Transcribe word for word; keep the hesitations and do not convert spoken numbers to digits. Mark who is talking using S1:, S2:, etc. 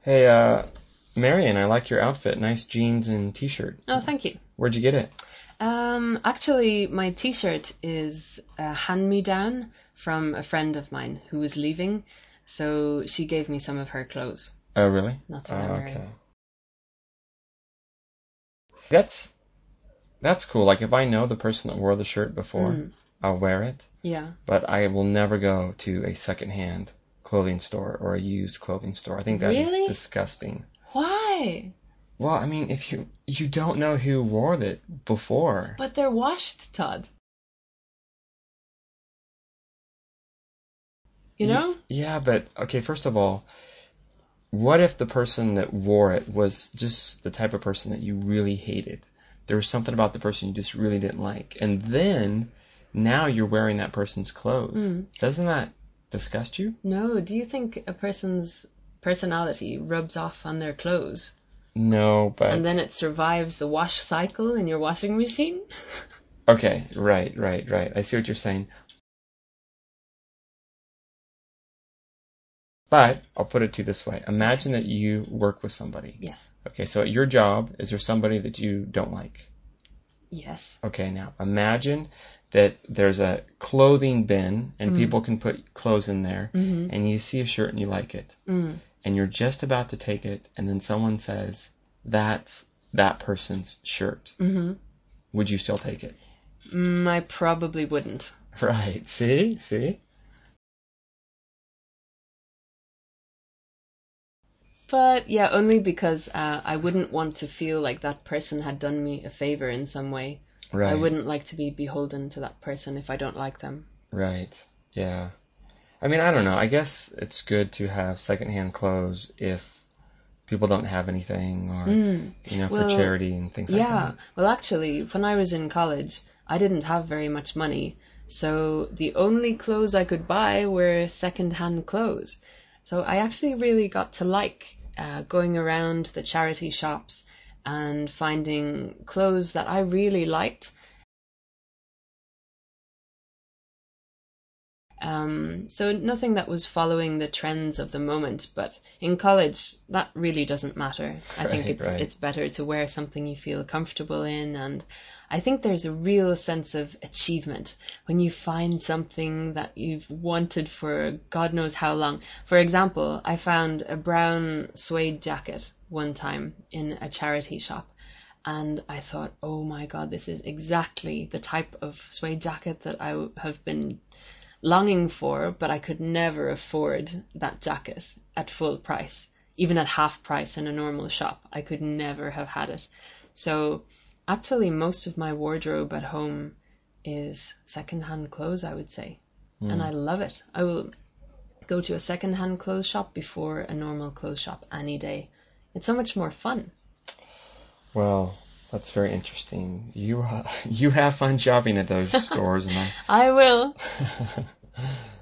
S1: Hey, uh, Marion, I like your outfit. Nice jeans and t-shirt.
S2: Oh, thank you.
S1: Where'd you get it?
S2: Um, actually, my t-shirt is a hand-me-down from a friend of mine who was leaving, so she gave me some of her clothes.
S1: Oh, really?
S2: That's what I'm
S1: Oh,
S2: wearing.
S1: okay. That's that's cool. Like if I know the person that wore the shirt before,
S2: Mm,
S1: I'll wear it,
S2: yeah.
S1: but I will never go to a secondhand clothing store or a used clothing store. I think that is
S2: Really?
S1: disgusting.
S2: Why?
S1: Well, I mean, if you you don't know who wore it before.
S2: But they're washed, Todd. You
S1: Y
S2: know?
S1: yeah, but okay, first of all, what if the person that wore it was just the type of person that you really hated? There was something about the person you just really didn't like. And then now you're wearing that person's clothes.
S2: Mm.
S1: Doesn't that disgust you?
S2: No, do you think a person's personality rubs off on their clothes
S1: No,
S2: and then
S1: but
S2: it survives the wash cycle in your washing machine?
S1: okay, right, right, right. I see what you're saying. But I'll put it to you this way. Imagine that you work with somebody.
S2: Yes.
S1: Okay, so at your job, is there somebody that you don't like?
S2: Yes.
S1: Okay, now imagine that there's a clothing bin and
S2: Mm.
S1: people can put clothes in there,
S2: Mm-hmm.
S1: and you see a shirt and you like it,
S2: Mm.
S1: and you're just about to take it, and then someone says, "That's that person's shirt."
S2: Mm-hmm.
S1: Would you still take it?
S2: Mm, I probably wouldn't.
S1: Right. See? See?
S2: But yeah, only because uh, I wouldn't want to feel like that person had done me a favor in some way. I
S1: Right.
S2: wouldn't like to be beholden to that person if I don't like them.
S1: Right. Yeah. I mean, I don't know. I guess it's good to have secondhand clothes if people don't have anything or,
S2: Mm.
S1: you know, for
S2: Well,
S1: charity and things like
S2: yeah.
S1: that.
S2: Well, actually, when I was in college, I didn't have very much money, so the only clothes I could buy were second-hand clothes. So I actually really got to like uh, going around the charity shops and finding clothes that I really liked. Um, so nothing that was following the trends of the moment, but in college that really doesn't matter. I think
S1: Right,
S2: it's
S1: right.
S2: it's better to wear something you feel comfortable in, and I think there's a real sense of achievement when you find something that you've wanted for God knows how long. For example, I found a brown suede jacket one time in a charity shop. And I thought, oh my God, this is exactly the type of suede jacket that I have been longing for, but I could never afford that jacket at full price. Even at half price in a normal shop, I could never have had it. So actually, most of my wardrobe at home is secondhand clothes, I would say. And
S1: Hmm.
S2: I love it. I will go to a secondhand clothes shop before a normal clothes shop any day. It's so much more fun.
S1: Well, that's very interesting. You uh, you have fun shopping at those stores, and
S2: I will.
S1: I